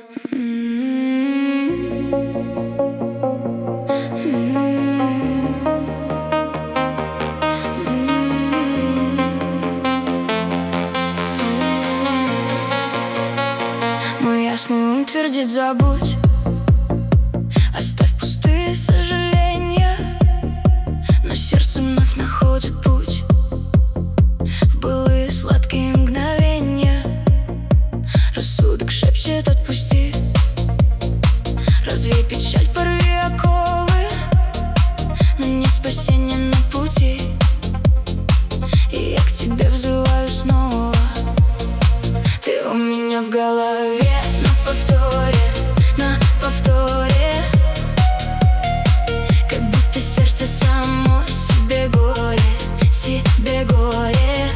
Мой ясный ум твердит: забудь, оставь пустые сожаления, но сердце вновь находит путь в былые сладкие мгновения. Рассудок шепчет: отпусти, развей печаль, порви оковы, но нет спасения на пути, и я к тебе взываю снова. Ты у меня в голове, на повторе, на повторе, как будто сердце само себе горе, себе горе.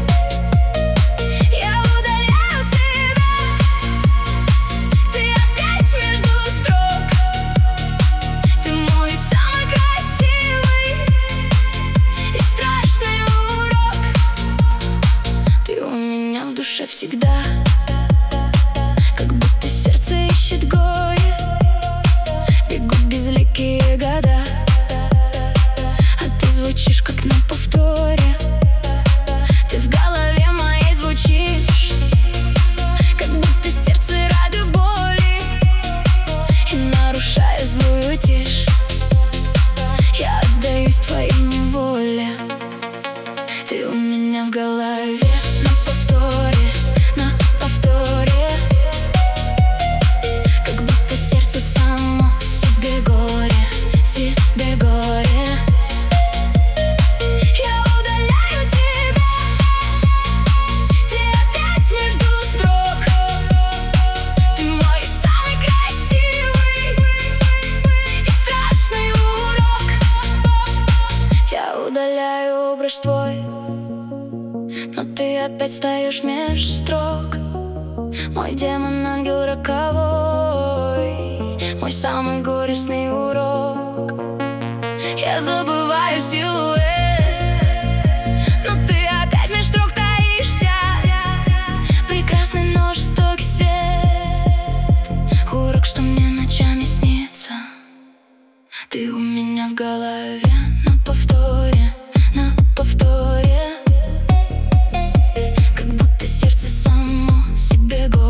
Я удаляю тебя, ты опять между строк, ты мой самый красивый и страшный урок. Ты у меня в душе всегда, как будто сердце ищет горе, бегут безликие года, а ты звучишь как на повторе. Ты в голове моей звучишь, как будто сердце рады боли, и нарушая злую тишь, я отдаюсь твоей неволе. Ты у меня в голове, на повторе, на повторе, как будто сердце само себе горе, себе горе. Я удаляю тебя, ты опять между строк, ты мой самый красивый и страшный урок. Я удаляю образ твой, но ты опять стоишь меж строк. Мой демон, ангел роковой, мой самый горестный урок. Я забываю силуэт, но ты опять меж строк таишься. Прекрасный, но жестокий свет, урок, что мне ночами снится. Ты у меня в голове, на повторе, на повторе, как будто сердце само себе горе.